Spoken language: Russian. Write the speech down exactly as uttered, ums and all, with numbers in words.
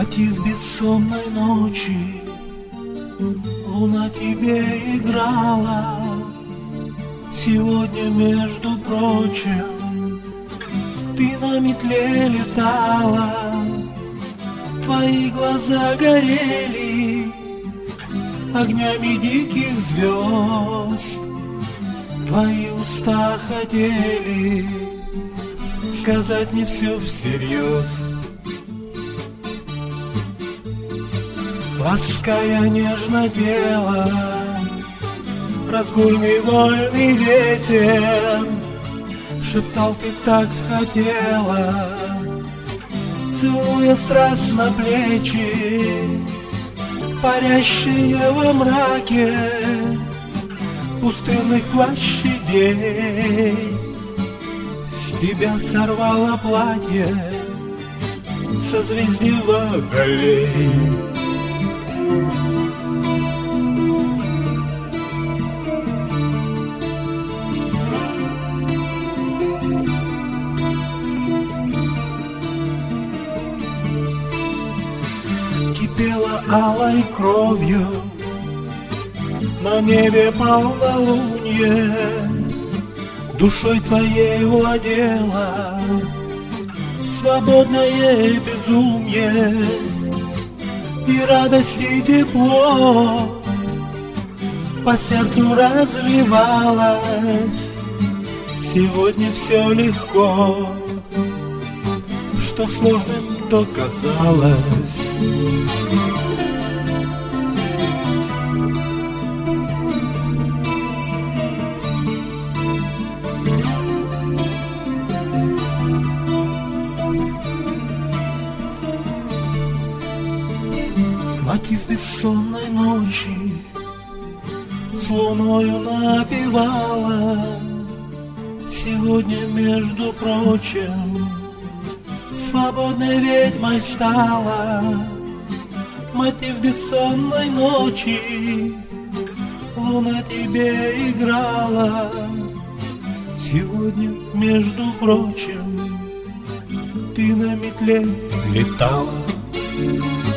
Мотив бессонной ночи, луна тебе играла. Сегодня, между прочим, ты на метле летала. Твои глаза горели огнями диких звезд. Твои уста хотели сказать мне все всерьез. Лаская нежно тело, разгульный вольный ветер шептал: ты так хотела. Целуя страстно плечи, парящие во мраке пустынных площадей, с тебя сорвала платье созвездие водолей. Кипела алой кровью на небе полнолуние, душой твоей владела свободное безумие. И радость, и тепло по сердцу разливалось. Сегодня все легко, что сложным то казалось. Мотив бессонной ночи с луною напевала. Сегодня, между прочим, свободной ведьмой стала. Мотив бессонной ночи, луна тебе играла. Сегодня, между прочим, ты на метле летала.